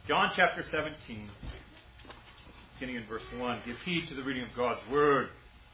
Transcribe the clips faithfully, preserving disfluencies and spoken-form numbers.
John chapter seventeen, beginning in verse one. Give heed to the reading of God's Word.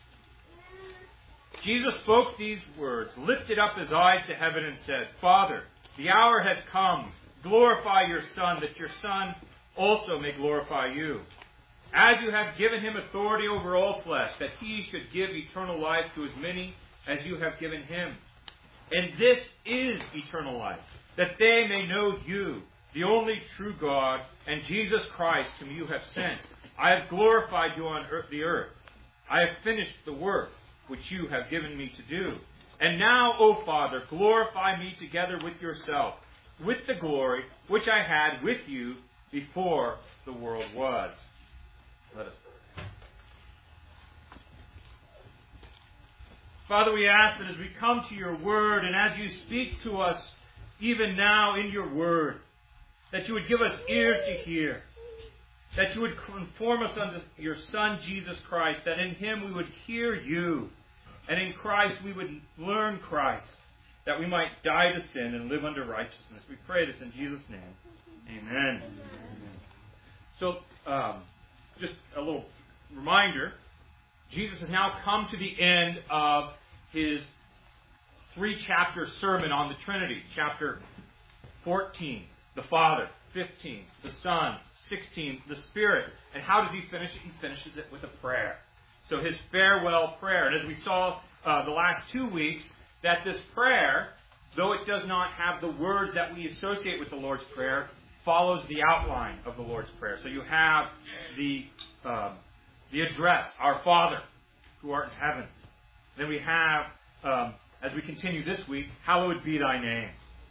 Jesus spoke these words, lifted up his eyes to heaven, and said, Father, the hour has come. Glorify your Son, that your Son also may glorify you. As you have given him authority over all flesh, that he should give eternal life to as many as you have given him. And this is eternal life, that they may know you, the only true God, and Jesus Christ, whom you have sent. I have glorified you on earth, the earth. I have finished the work which you have given me to do. And now, O Father, glorify me together with yourself, with the glory which I had with you before the world was. Let us pray. Father, we ask that as we come to your word, and as you speak to us even now in your word, that you would give us ears to hear, that you would conform us unto your Son, Jesus Christ, that in him we would hear you, and in Christ we would learn Christ, that we might die to sin and live under righteousness. We pray this in Jesus' name. Amen. Amen. So, um, just a little reminder, Jesus has now come to the end of his three-chapter sermon on the Trinity. Chapter fourteen, the Father. fifteen, the Son. sixteen, the Spirit. And how does he finish it? He finishes it with a prayer. So his farewell prayer. And as we saw uh, the last two weeks, that this prayer, though it does not have the words that we associate with the Lord's Prayer, follows the outline of the Lord's Prayer. So you have the um, the address, Our Father, who art in heaven. Then we have, um, as we continue this week, hallowed be thy name,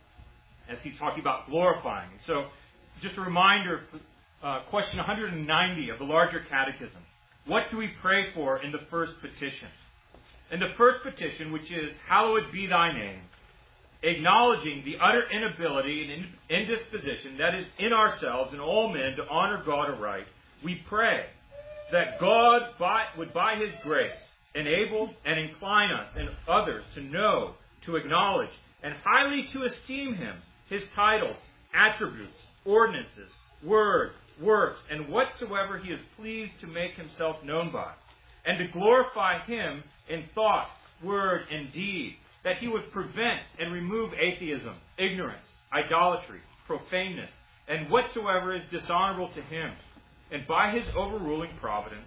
as he's talking about glorifying. So just a reminder, uh, question one hundred ninety of the larger catechism. What do we pray for in the first petition? In the first petition, which is, hallowed be thy name, acknowledging the utter inability and indisposition that is in ourselves and all men to honor God aright, we pray that God by, would by his grace enable and incline us and others to know, to acknowledge, and highly to esteem him, his titles, attributes, ordinances, word, works, and whatsoever he is pleased to make himself known by, and to glorify him in thought, word, and deed, that he would prevent and remove atheism, ignorance, idolatry, profaneness, and whatsoever is dishonorable to him, and by his overruling providence,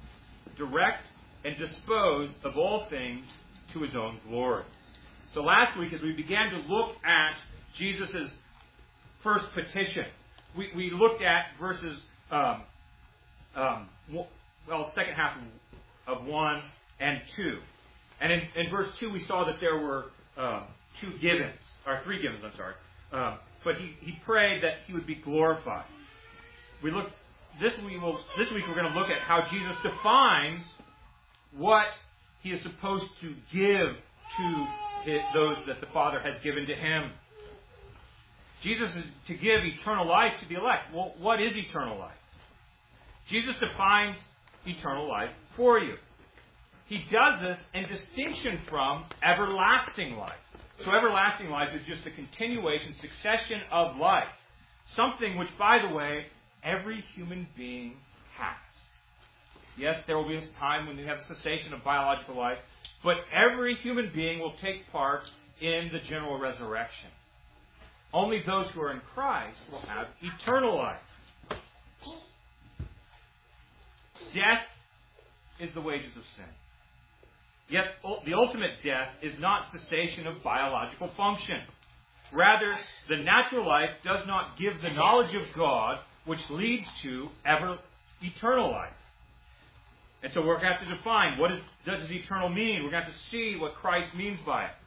direct and dispose of all things to his own glory. So last week, as we began to look at Jesus' first petition, we, we looked at verses, um, um, well, second half of, of one and two. And in, in verse two, we saw that there were uh, two givens, or three givens, I'm sorry. Uh, but he, he prayed that he would be glorified. We look this we will this week we're going to look at how Jesus defines what he is supposed to give to his, those that the Father has given to him. Jesus is to give eternal life to the elect. Well, what is eternal life? Jesus defines eternal life for you. He does this in distinction from everlasting life. So everlasting life is just a continuation, succession of life. Something which, by the way, every human being has. Yes, there will be a time when we have a cessation of biological life, but every human being will take part in the general resurrection. Only those who are in Christ will have eternal life. Death is the wages of sin. Yet the ultimate death is not cessation of biological function. Rather, the natural life does not give the knowledge of God, which leads to ever eternal life. And so we're going to have to define what is, does eternal mean. We're going to have to see what Christ means by it.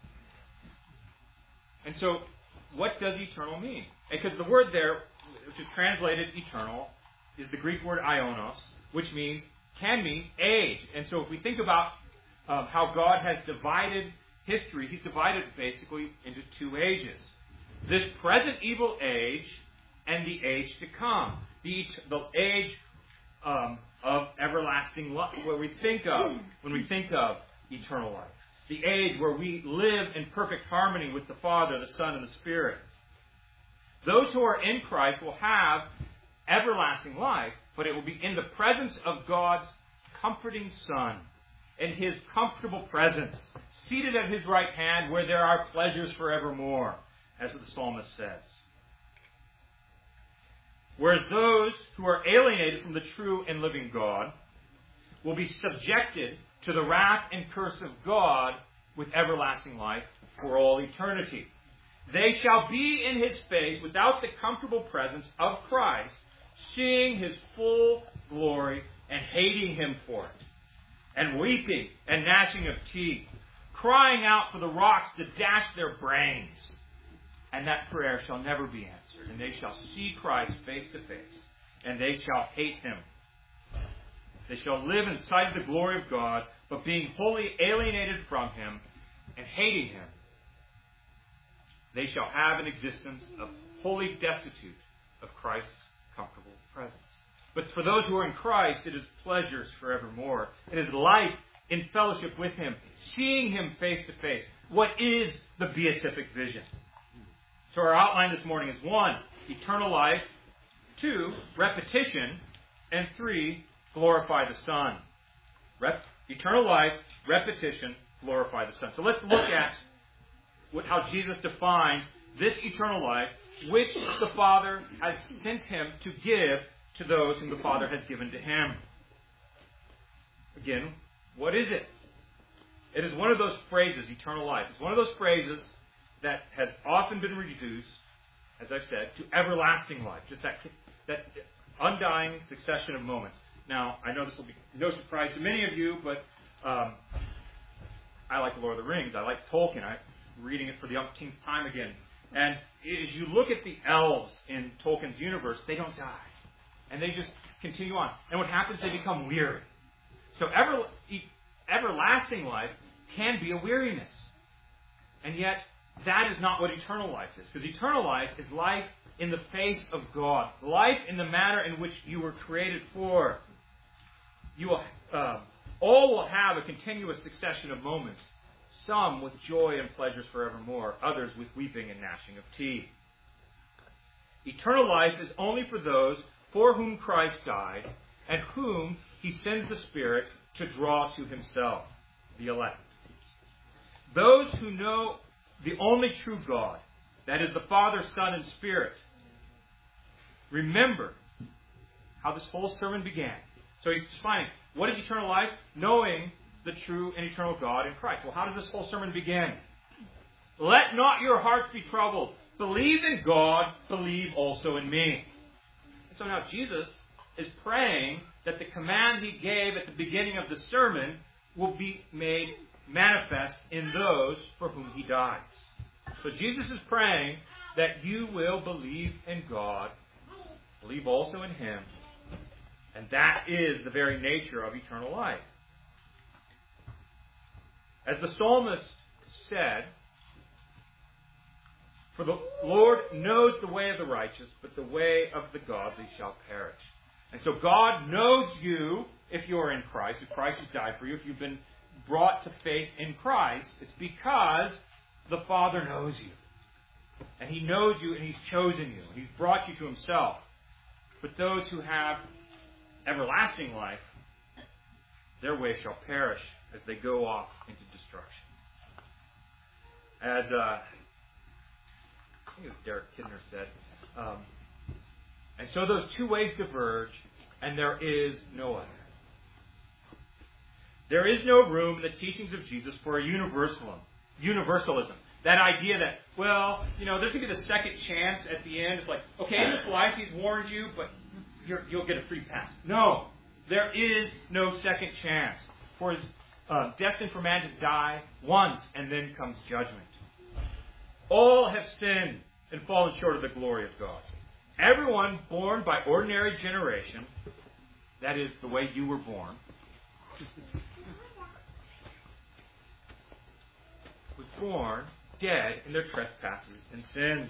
And so, what does eternal mean? Because the word there, which is translated eternal, is the Greek word ionos, which means, can mean age. And so if we think about um, how God has divided history, he's divided basically into two ages. This present evil age and the age to come. The, the age um, of everlasting life, where we think of, when we think of eternal life. The age where we live in perfect harmony with the Father, the Son, and the Spirit. Those who are in Christ will have everlasting life, but it will be in the presence of God's comforting Son, in His comfortable presence, seated at His right hand where there are pleasures forevermore, as the psalmist says. Whereas those who are alienated from the true and living God will be subjected to the wrath and curse of God with everlasting life for all eternity. They shall be in His face without the comfortable presence of Christ, seeing His full glory and hating Him for it, and weeping and gnashing of teeth, crying out for the rocks to dash their brains. And that prayer shall never be answered, and they shall see Christ face to face, and they shall hate Him. They shall live in sight of the glory of God, but being wholly alienated from Him and hating Him, they shall have an existence of wholly destitute of Christ's comfortable presence. But for those who are in Christ, it is pleasures forevermore. It is life in fellowship with Him, seeing Him face to face. What is the beatific vision? So our outline this morning is one, eternal life, two, repetition, and three, glorify the Son. Rep- eternal life, repetition, glorify the Son. So let's look at what, how Jesus defines this eternal life, which the Father has sent Him to give to those whom the Father has given to Him. Again, what is it? It is one of those phrases, eternal life. It's one of those phrases that has often been reduced, as I've said, to everlasting life. Just that, that undying succession of moments. Now, I know this will be no surprise to many of you, but um, I like Lord of the Rings. I like Tolkien. I'm reading it for the umpteenth time again. And as you look at the elves in Tolkien's universe, they don't die. And they just continue on. And what happens, they become weary. So ever, everlasting life can be a weariness. And yet, that is not what eternal life is. Because eternal life is life in the face of God. Life in the manner in which you were created for. You will, uh, all will have a continuous succession of moments. Some with joy and pleasures forevermore. Others with weeping and gnashing of teeth. Eternal life is only for those for whom Christ died, and whom He sends the Spirit to draw to Himself, the elect. Those who know the only true God, that is the Father, Son, and Spirit. Remember how this whole sermon began. So he's defining, what is eternal life? Knowing the true and eternal God in Christ. Well, how does this whole sermon begin? Let not your hearts be troubled. Believe in God, believe also in me. And so now Jesus is praying that the command He gave at the beginning of the sermon will be made manifest in those for whom He dies. So Jesus is praying that you will believe in God, believe also in Him, and that is the very nature of eternal life. As the psalmist said, for the Lord knows the way of the righteous, but the way of the godly shall perish. And so God knows you if you are in Christ, if Christ has died for you, if you've been brought to faith in Christ. It's because the Father knows you. And He knows you and He's chosen you. He's brought you to Himself. But those who have everlasting life, their way shall perish as they go off into destruction. As uh, I think it was Derek Kidner said, um, and so those two ways diverge, and there is no other. There is no room in the teachings of Jesus for a universalism. Universalism. That idea that, well, you know, there's going to be the second chance at the end. It's like, okay, in this life He's warned you, but you're, you'll get a free pass. No. There is no second chance. For it's uh, destined for man to die once, and then comes judgment. All have sinned and fallen short of the glory of God. Everyone born by ordinary generation, that is the way you were born, was born dead in their trespasses and sins.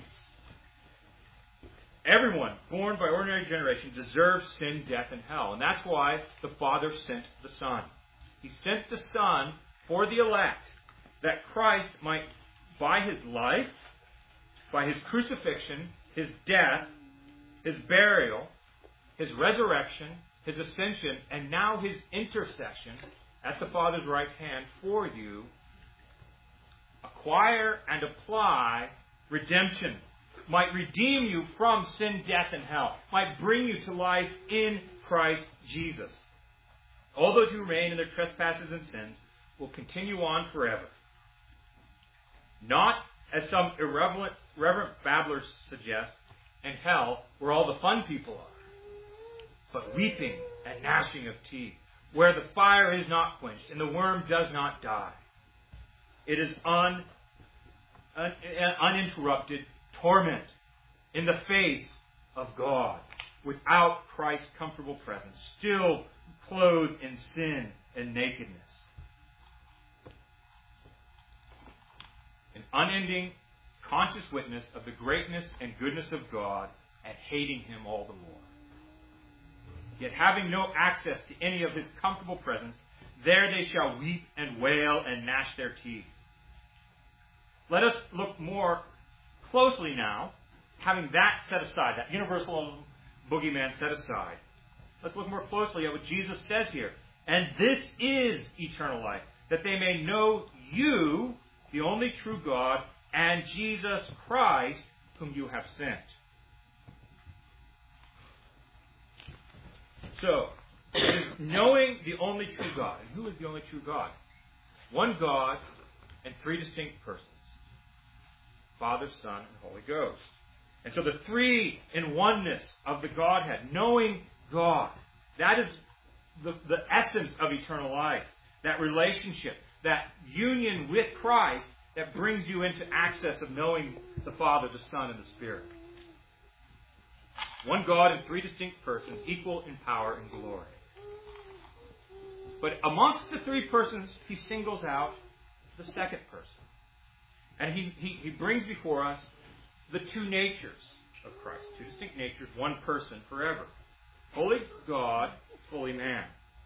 Everyone born by ordinary generation deserves sin, death, and hell. And that's why the Father sent the Son. He sent the Son for the elect, that Christ might, by His life, by his crucifixion, his death, his burial, his resurrection, his ascension, and now his intercession at the Father's right hand for you, acquire and apply redemption, might redeem you from sin, death, and hell, might bring you to life in Christ Jesus. All those who remain in their trespasses and sins will continue on forever. Not, as some irreverent, irreverent babblers suggest, in hell, where all the fun people are, but weeping and gnashing of teeth, where the fire is not quenched and the worm does not die. It is un, un, uninterrupted torment in the face of God, without Christ's comfortable presence, still clothed in sin and nakedness. An unending, conscious witness of the greatness and goodness of God, and hating him all the more. Yet having no access to any of his comfortable presence, there they shall weep and wail and gnash their teeth. Let us look more closely now, having that set aside, that universal boogeyman set aside. Let's look more closely at what Jesus says here. And this is eternal life, that they may know you, the only true God, and Jesus Christ, whom you have sent. So, it is knowing the only true God. And who is the only true God? One God and three distinct persons. Father, Son, and Holy Ghost. And so the three in oneness of the Godhead, knowing God, that is the, the essence of eternal life. That relationship, that union with Christ that brings you into access of knowing the Father, the Son, and the Spirit. One God in three distinct persons, equal in power and glory. But amongst the three persons, he singles out the second person. And he, he, he brings before us the two natures of Christ. Two distinct natures, one person forever. Holy God, fully man.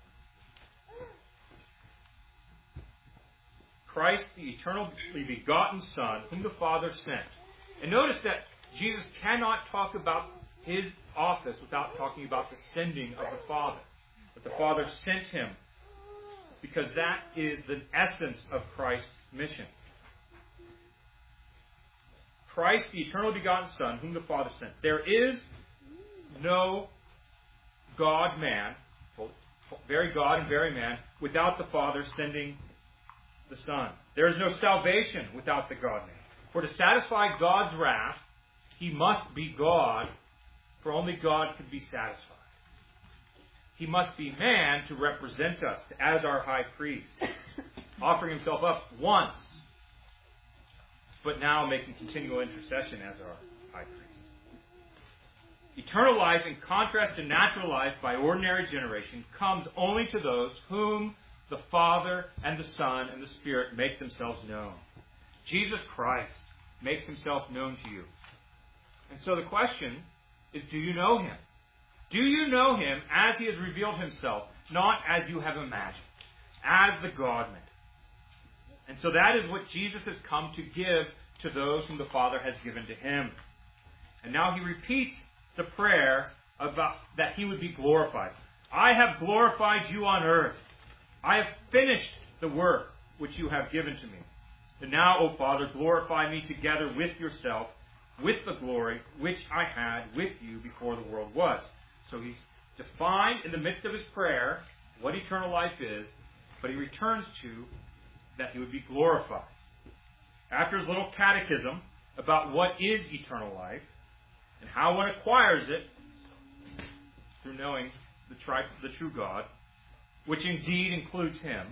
Christ, the eternally begotten Son, whom the Father sent. And notice that Jesus cannot talk about his office without talking about the sending of the Father. That the Father sent him, because that is the essence of Christ's mission. Christ, the eternally begotten Son, whom the Father sent. There is no God-man, very God and very man, without the Father sending the Son. There is no salvation without the God-man. For to satisfy God's wrath, he must be God, for only God can be satisfied. He must be man to represent us as our high priest, offering himself up once, but now making continual intercession as our high priest. Eternal life, in contrast to natural life by ordinary generation, comes only to those whom the Father and the Son and the Spirit make themselves known. Jesus Christ makes himself known to you. And so the question is, do you know him? Do you know him as he has revealed himself, not as you have imagined, as the God-man? And so that is what Jesus has come to give to those whom the Father has given to him. And now he repeats the prayer about that he would be glorified. I have glorified you on earth. I have finished the work which you have given to me. And now, O Father, glorify me together with yourself, with the glory which I had with you before the world was. So he's defined in the midst of his prayer what eternal life is, but he returns to that he would be glorified. After his little catechism about what is eternal life and how one acquires it through knowing the, tri- the true God, which indeed includes him,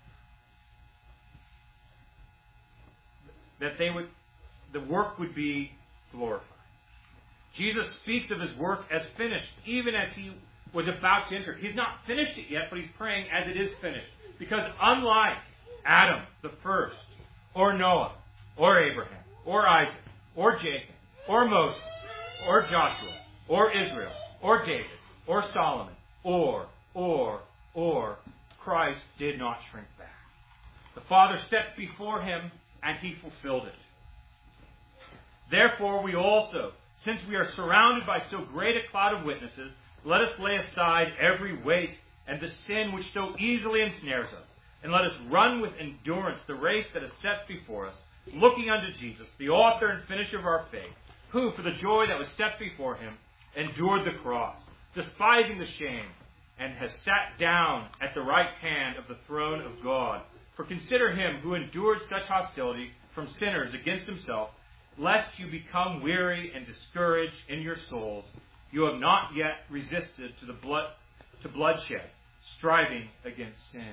that they would, the work would be glorified. Jesus speaks of his work as finished, even as he was about to enter. He's not finished it yet, but he's praying as it is finished. Because unlike Adam, the first, or Noah, or Abraham, or Isaac, or Jacob, or Moses, or Joshua, or Israel, or David, or Solomon, or, or, or, Christ did not shrink back. The Father stepped before him, and he fulfilled it. Therefore we also, since we are surrounded by so great a cloud of witnesses, let us lay aside every weight and the sin which so easily ensnares us, and let us run with endurance the race that is set before us, looking unto Jesus, the author and finisher of our faith, who, for the joy that was set before him, endured the cross, despising the shame, and has sat down at the right hand of the throne of God. For consider him who endured such hostility from sinners against himself, lest you become weary and discouraged in your souls. You have not yet resisted to the blood to bloodshed, striving against sin.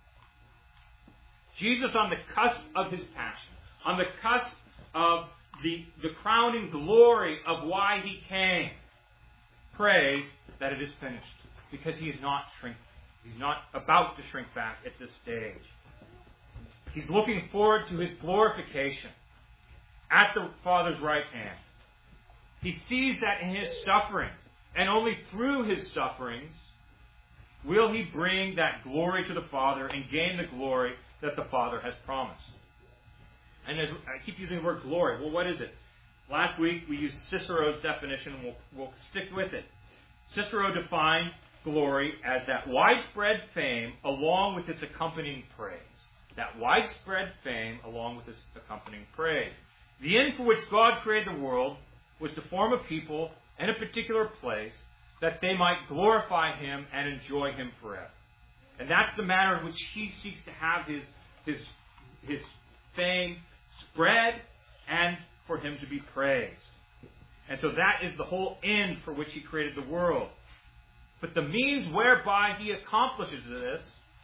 Jesus, on the cusp of his passion, on the cusp of the, the crowning glory of why he came, prays that it is finished, because he is not shrinking. He's not about to shrink back at this stage. He's looking forward to his glorification at the Father's right hand. He sees that in his sufferings, and only through his sufferings will he bring that glory to the Father and gain the glory that the Father has promised. And as I keep using the word glory, well, what is it? Last week we used Cicero's definition, and we'll, we'll stick with it. Cicero defined glory as that widespread fame along with its accompanying praise. That widespread fame along with its accompanying praise. The end for which God created the world was to form a people in a particular place that they might glorify him and enjoy him forever. And that's the manner in which he seeks to have his, his, his fame spread and for him to be praised. And so that is the whole end for which he created the world. But the means whereby he accomplishes this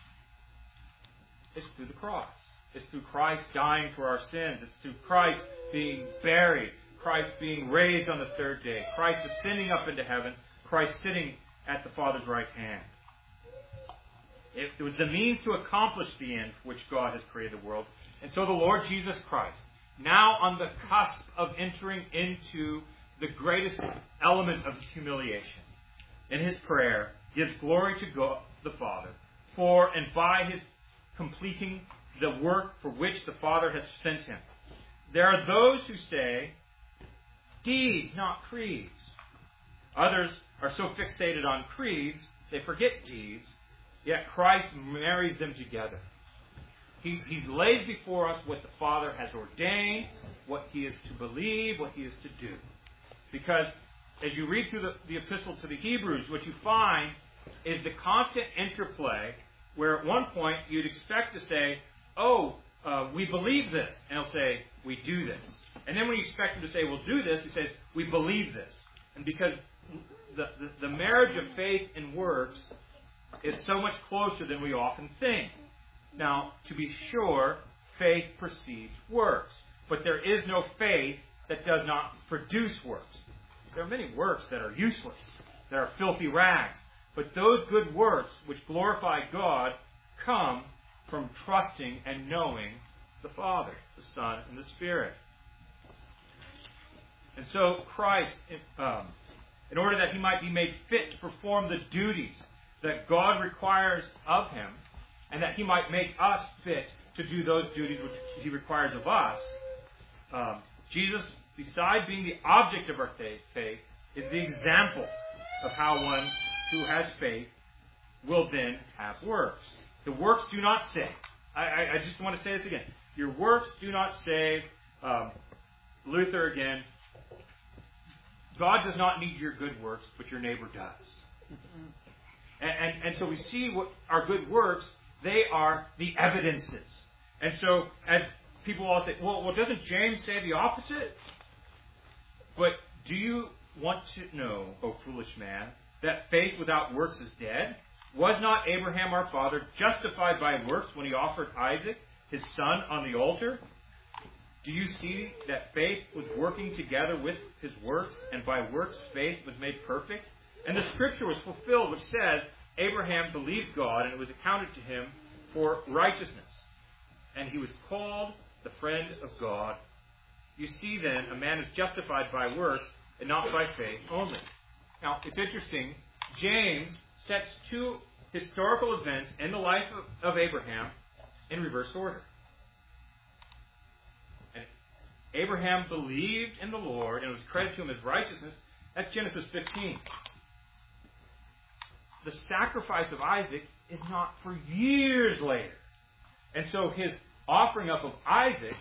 is through the cross. It's through Christ dying for our sins. It's through Christ being buried, Christ being raised on the third day, Christ ascending up into heaven, Christ sitting at the Father's right hand. It, it was the means to accomplish the end for which God has created the world. And so the Lord Jesus Christ, now on the cusp of entering into the greatest element of his humiliation, in his prayer, gives glory to God the Father for and by his completing the work for which the Father has sent him. There are those who say, deeds, not creeds. Others are so fixated on creeds, they forget deeds, yet Christ marries them together. He, he lays before us what the Father has ordained, what he is to believe, what he is to do. Because as you read through the, the epistle to the Hebrews, what you find is the constant interplay where at one point you'd expect to say, oh, uh, we believe this. And he'll say, we do this. And then when you expect him to say, we'll do this, he says, we believe this. And because the, the, the marriage of faith and works is so much closer than we often think. Now, to be sure, faith precedes works. But there is no faith that does not produce works. There are many works that are useless, that are filthy rags. But those good works which glorify God come from trusting and knowing the Father, the Son, and the Spirit. And so Christ, um, in order that he might be made fit to perform the duties that God requires of him, and that he might make us fit to do those duties which he requires of us, um, Jesus, beside being the object of our faith, faith, is the example of how one who has faith will then have works. The works do not save. I, I, I just want to say this again. Your works do not save. Um, Luther again. God does not need your good works, but your neighbor does. And, and, and so we see what our good works, they are the evidences. And so as people all say, well, well, doesn't James say the opposite? But do you want to know, O foolish man, that faith without works is dead? Was not Abraham our father justified by works when he offered Isaac, his son, on the altar? Do you see that faith was working together with his works, and by works faith was made perfect? And the scripture was fulfilled, which says, Abraham believed God, and it was accounted to him for righteousness. And he was called the friend of God. You see then, a man is justified by works, and not by faith only. Now, it's interesting. James sets two historical events in the life of, of Abraham in reverse order. And Abraham believed in the Lord, and it was credited to him as righteousness. That's Genesis fifteen. The sacrifice of Isaac is not for years later. And so his offering up of Isaac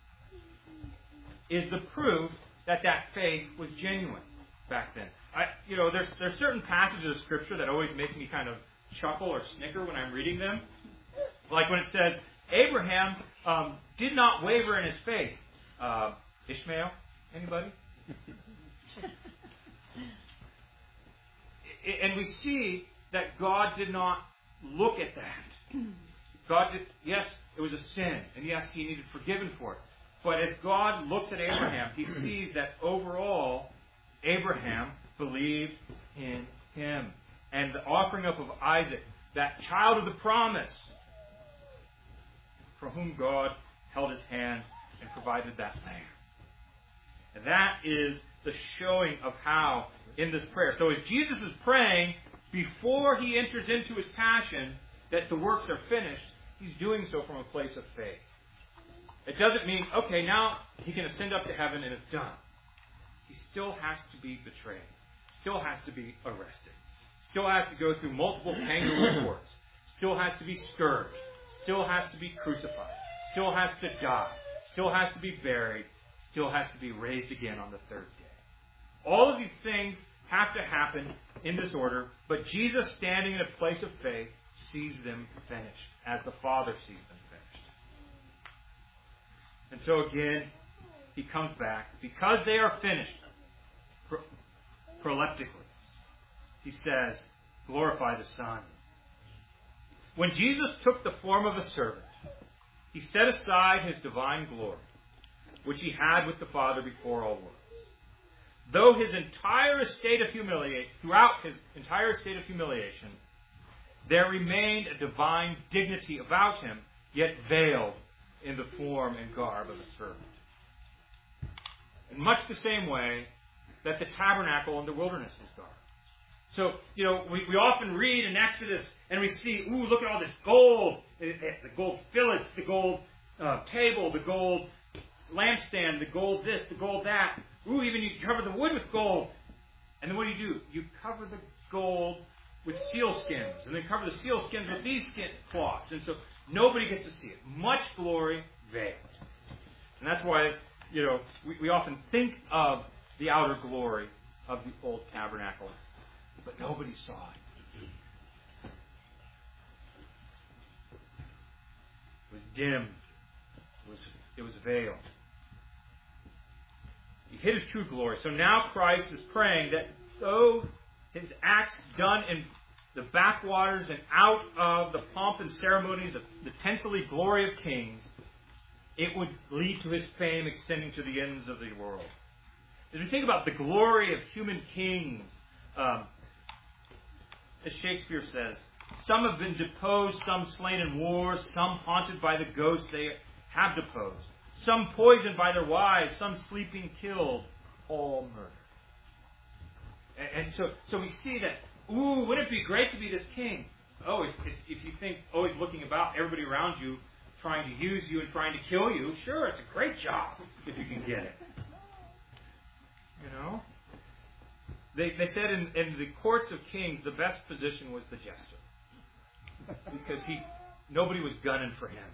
is the proof that that faith was genuine back then. I, you know, there's there's certain passages of Scripture that always make me kind of chuckle or snicker when I'm reading them. Like when it says, Abraham um, did not waver in his faith. Uh, Ishmael? Anybody? And we see that God did not look at that. God did, yes, it was a sin, and yes, he needed forgiven for it. But as God looks at Abraham, he sees that overall, Abraham believed in him. And the offering up of Isaac, that child of the promise, for whom God held his hand and provided that lamb. And that is the showing of how in this prayer. So as Jesus is praying, before he enters into his passion, that the works are finished, he's doing so from a place of faith. It doesn't mean, okay, now he can ascend up to heaven and it's done. He still has to be betrayed. Still has to be arrested. Still has to go through multiple kangaroo courts. Still has to be scourged. Still has to be crucified. Still has to die. Still has to be buried. Still has to be raised again on the third day. All of these things have to happen in this order, but Jesus, standing in a place of faith, sees them finished, as the Father sees them finished. And so again, he comes back. Because they are finished, pro- proleptically, he says, glorify the Son. When Jesus took the form of a servant, he set aside his divine glory, which he had with the Father before all worlds. Though his entire estate of humiliation, throughout his entire estate of humiliation, there remained a divine dignity about him, yet veiled in the form and garb of a servant. In much the same way that the tabernacle in the wilderness was garbed. So, you know, we, we often read in Exodus and we see, ooh, look at all this gold, the gold fillets, the gold uh, table, the gold lampstand, the gold this, the gold that. Ooh, even you cover the wood with gold. And then what do you do? You cover the gold with sealskins, and then cover the sealskins with these skin cloths. And so nobody gets to see it. Much glory veiled. And that's why, you know, we, we often think of the outer glory of the old tabernacle, but nobody saw it. It was dim. It was, it was veiled. He hid his true glory. So now Christ is praying that though his acts done in the backwaters and out of the pomp and ceremonies of the tinselly glory of kings, it would lead to his fame extending to the ends of the world. As we think about the glory of human kings, um, as Shakespeare says, some have been deposed, some slain in wars, some haunted by the ghost they have deposed, some poisoned by their wives, some sleeping killed, all murdered. And, and so, so we see that, ooh, wouldn't it be great to be this king? Oh, if, if, if you think always looking about, everybody around you trying to use you and trying to kill you, sure, it's a great job if you can get it. You know? They, they said in, in the courts of kings, the best position was the jester. Because he nobody was gunning for him.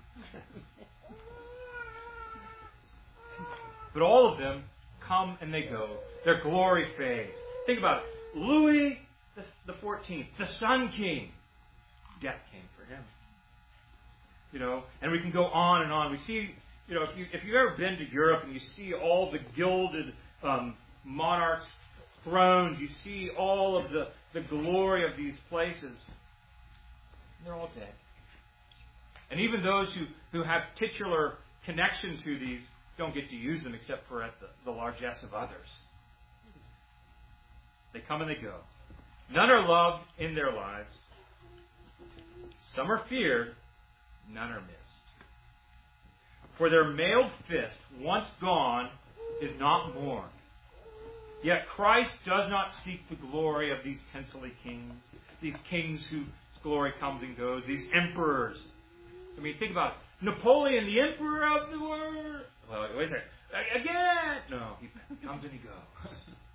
But all of them come and they go. Their glory fades. Think about it. Louis the fourteenth, the Sun King. Death came for him. You know, and we can go on and on. We see, you know, if, you, if you've ever been to Europe and you see all the gilded um, monarchs' thrones, you see all of the, the glory of these places, they're all dead. And even those who, who have titular connection to these don't get to use them except for at the, the largesse of others. They come and they go. None are loved in their lives. Some are feared. None are missed. For their mailed fist, once gone, is not mourned. Yet Christ does not seek the glory of these tinselly kings, these kings whose glory comes and goes, these emperors. I mean, think about it. Napoleon, the emperor of the world. Well, wait a second. Again! No, he comes and he goes.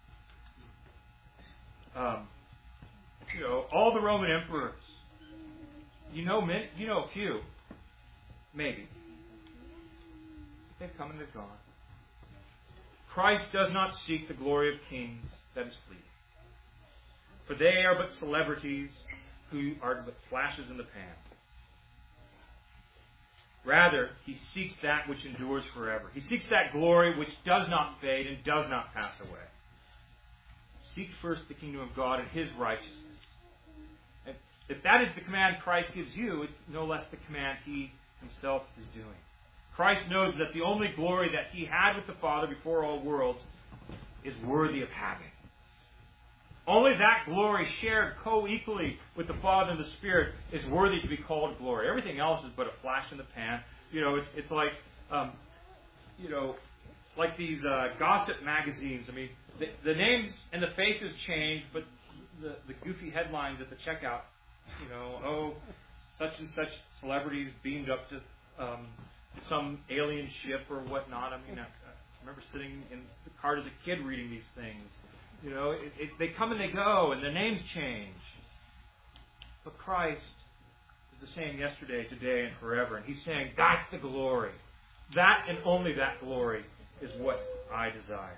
Um, you know, all the Roman emperors. You know, many, you know, a few, maybe. They've come and they've gone. Christ does not seek the glory of kings that is fleeting, for they are but celebrities who are but flashes in the pan. Rather, he seeks that which endures forever. He seeks that glory which does not fade and does not pass away. Seek first the kingdom of God and His righteousness. And if that is the command Christ gives you, it's no less the command He Himself is doing. Christ knows that the only glory that He had with the Father before all worlds is worthy of having. Only that glory shared co-equally with the Father and the Spirit is worthy to be called glory. Everything else is but a flash in the pan. You know, it's it's like, um, you know, like these uh, gossip magazines. I mean, the, the names and the faces change, but the, the goofy headlines at the checkout, you know, oh, such and such celebrities beamed up to um, some alien ship or whatnot. I mean, I, I remember sitting in the car as a kid reading these things. You know, it, it, they come and they go, and the names change. But Christ is the same yesterday, today, and forever. And He's saying, that's the glory. That and only that glory is what I desire.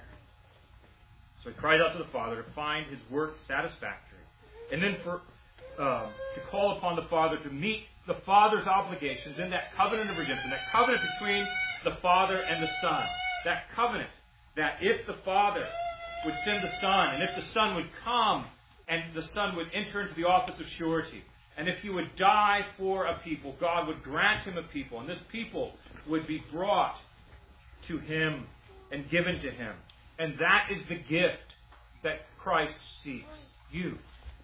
So He cries out to the Father to find His work satisfactory. And then for um, to call upon the Father to meet the Father's obligations in that covenant of redemption, that covenant between the Father and the Son. That covenant that if the Father would send the Son, and if the Son would come, and the Son would enter into the office of surety, and if He would die for a people, God would grant Him a people, and this people would be brought to Him and given to Him. And that is the gift that Christ seeks. You.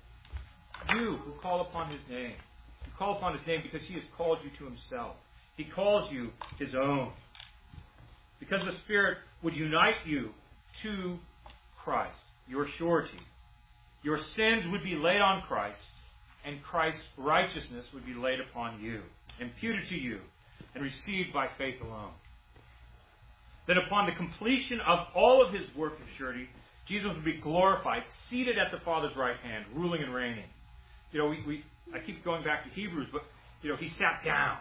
You who call upon His name. You call upon His name because He has called you to Himself. He calls you His own. Because the Spirit would unite you to Christ, your surety. Your sins would be laid on Christ, and Christ's righteousness would be laid upon you, imputed to you, and received by faith alone. Then upon the completion of all of His work of surety, Jesus would be glorified, seated at the Father's right hand, ruling and reigning. You know, we, we I keep going back to Hebrews, but, you know, He sat down.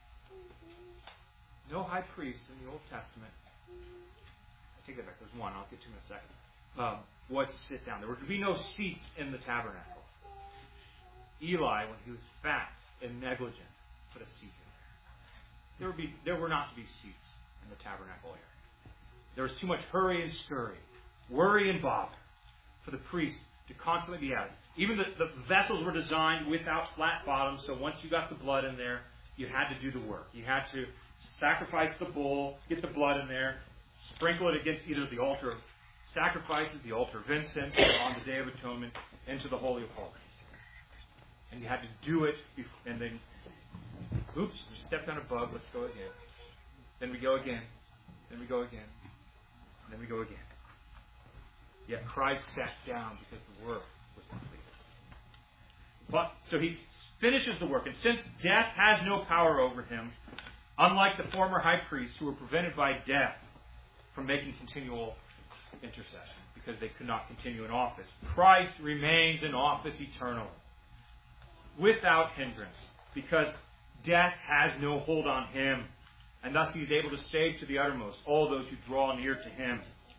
No high priest in the Old Testament. I take that back. There's one. I'll get to him in a second. Um, was to sit down. There were to be no seats in the tabernacle. Eli, when he was fat and negligent, put a seat in there. There would be, there were not to be seats in the tabernacle area. There was too much hurry and scurry, worry and bother for the priest to constantly be at it. Even the, the vessels were designed without flat bottoms, so once you got the blood in there, you had to do the work. You had to sacrifice the bull, get the blood in there, sprinkle it against either the altar of sacrifices, the altar of incense, on the Day of Atonement, into the Holy of Holies. And you had to do it, before, and then, oops, we stepped on a bug, let's go again. Then we go again. Then we go again. And then we go again. Yet Christ sat down because the work was completed. But, so He finishes the work, and since death has no power over Him, unlike the former high priests who were prevented by death from making continual intercession because they could not continue in office, Christ remains in office eternally, without hindrance, because death has no hold on Him, and thus He is able to save to the uttermost all those who draw near to Him.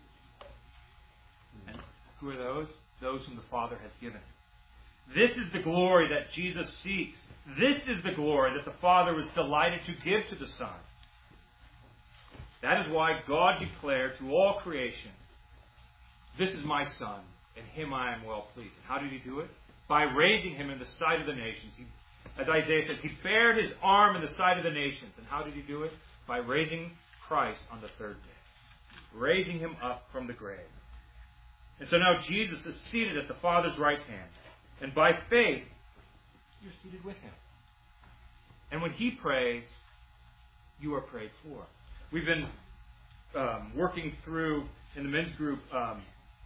And who are those? Those whom the Father has given Him. This is the glory that Jesus seeks. This is the glory that the Father was delighted to give to the Son. That is why God declared to all creation, "This is my Son, in Him I am well pleased." And how did He do it? By raising Him in the sight of the nations. He, as Isaiah says, He bared His arm in the sight of the nations. And how did He do it? By raising Christ on the third day. Raising Him up from the grave. And so now Jesus is seated at the Father's right hand. And by faith, you're seated with Him. And when He prays, you are prayed for. We've been um, working through, in the men's group, um,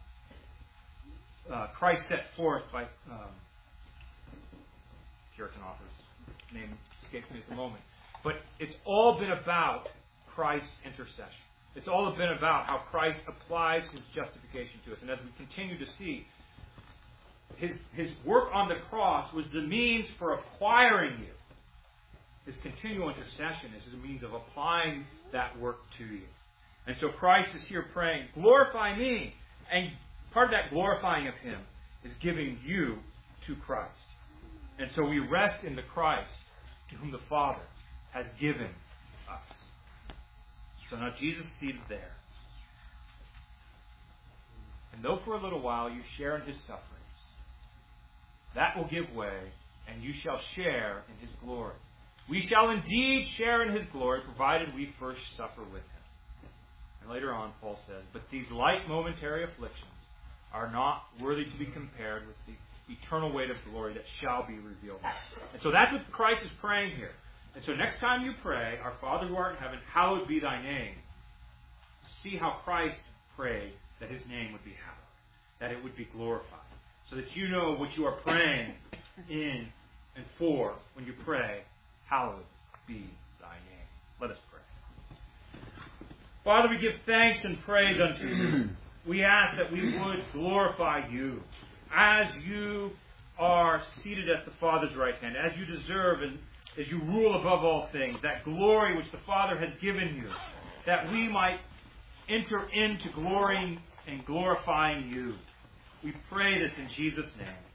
uh, Christ Set Forth by um, Puritan author's name escapes me at the moment. But it's all been about Christ's intercession. It's all been about how Christ applies his justification to us. And as we continue to see, his, his work on the cross was the means for acquiring you. His continual intercession is a means of applying that work to you. And so Christ is here praying, glorify me. And part of that glorifying of him is giving you to Christ. And so we rest in the Christ to whom the Father has given us. So now Jesus is seated there. And though for a little while you share in his sufferings, that will give way, and you shall share in his glory. We shall indeed share in his glory, provided we first suffer with him. And later on, Paul says, but these light momentary afflictions are not worthy to be compared with the eternal weight of glory that shall be revealed. And so that's what Christ is praying here. And so next time you pray, our Father who art in heaven, hallowed be thy name. See how Christ prayed that his name would be hallowed, that it would be glorified, so that you know what you are praying in and for when you pray, hallowed be thy name. Let us pray. Father, we give thanks and praise unto you. We ask that we would glorify you as you are seated at the Father's right hand, as you deserve and as you rule above all things, that glory which the Father has given you, that we might enter into glorying and glorifying you. We pray this in Jesus' name.